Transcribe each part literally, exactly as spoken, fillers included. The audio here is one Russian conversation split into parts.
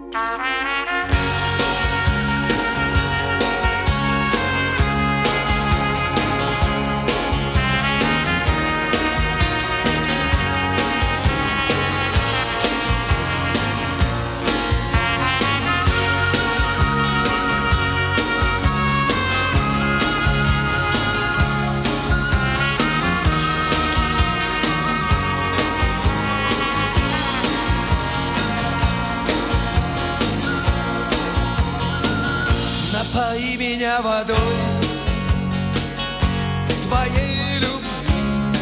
Напои меня водой твоей любви,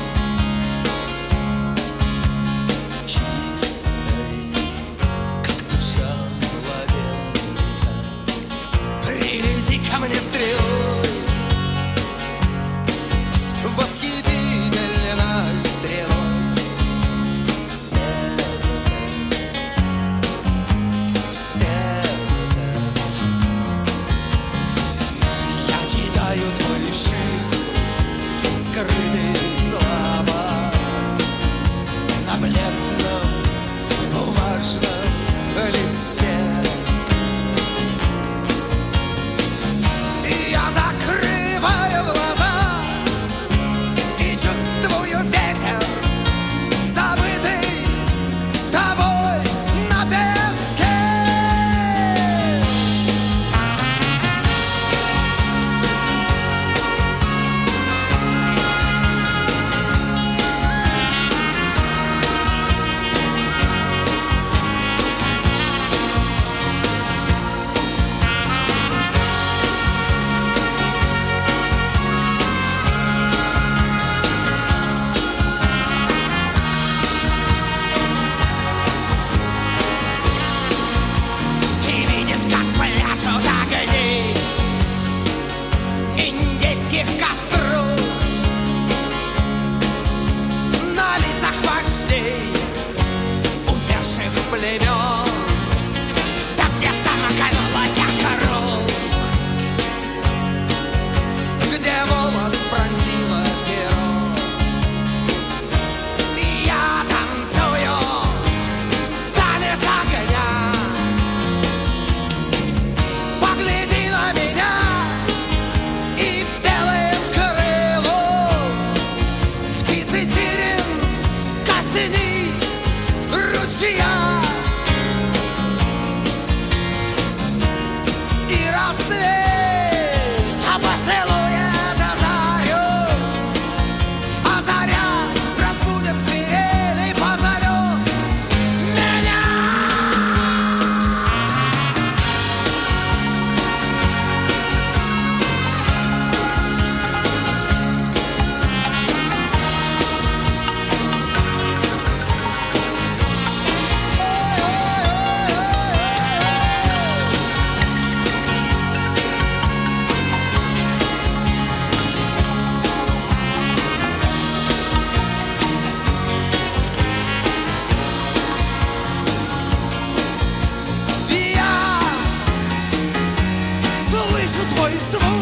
чистой, как душа младенца. Прилети ко мне стрелой, восхитительной стрелой в сердце, в сердце. Я читаю твой шифр, скрытые слова на бледном бумажном листе. И я закрываю глаза и чувствую ветер, забытый тобой на песке. Ты видишь, как пляшут огни индейских костров на лицах вождей умерших племен. Там, где стомаканулась круг, где волос пронзила перо. И я танцую танец огня. Погляди на меня и белым крылом птицы сирен коснись ручья. И рассвет поцелует зарю, а заря разбудит свирель и позовет меня. И я слышу твой звук.